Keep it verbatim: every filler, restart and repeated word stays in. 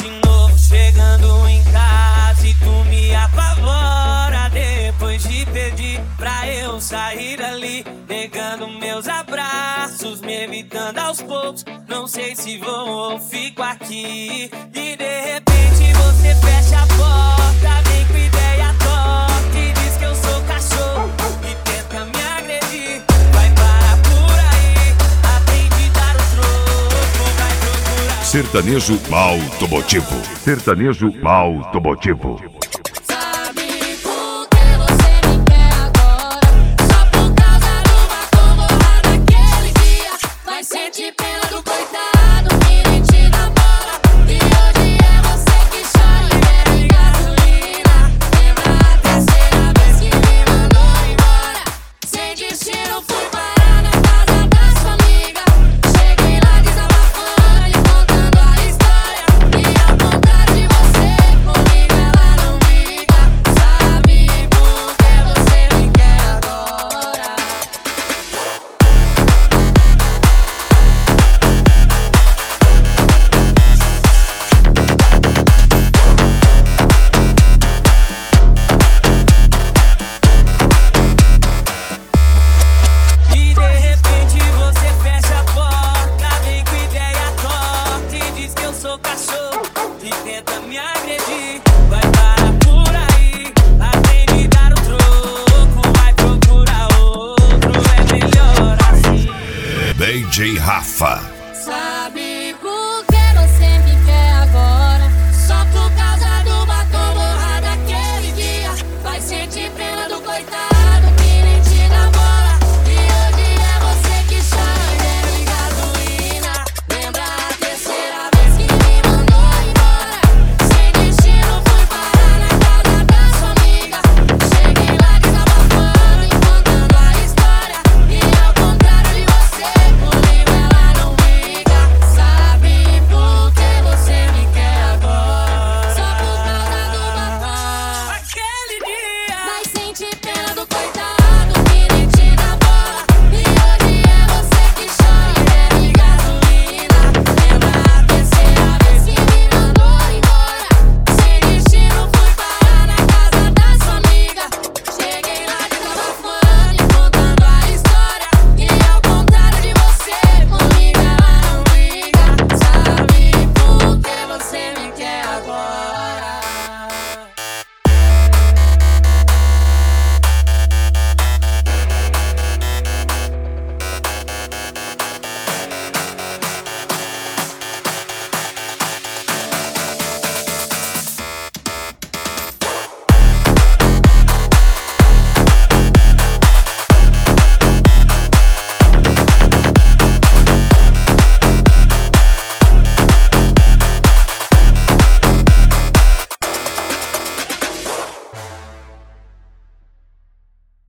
de novo chegando em casa e tu me apavora. Depois de pedir pra eu sair dali, negando meus abraços, me evitando aos poucos. Não sei se vou ou fico aqui. E de repente você fecha a porta, vem com ideia torta e diz que eu sou cachorro e tenta me agredir. Vai parar por aí, aprende a dar o troco, vai procurar. Sertanejo automotivo. Sertanejo automotivo. Sente pena do coitado que nem te dá bola. E hoje é você que chora e bebe gasolina. Lembra a terceira vez que me mandou embora. Sem destino fui parar na casa da sua amiga. Cheguei lá desabafando e contando a história. E a vontade de você comigo ela não briga. Sabe por que você me quer agora? E tenta me agredir, vai parar por aí, aprende a dar o troco, vai procurar outro, é melhor assim. D J Rafa.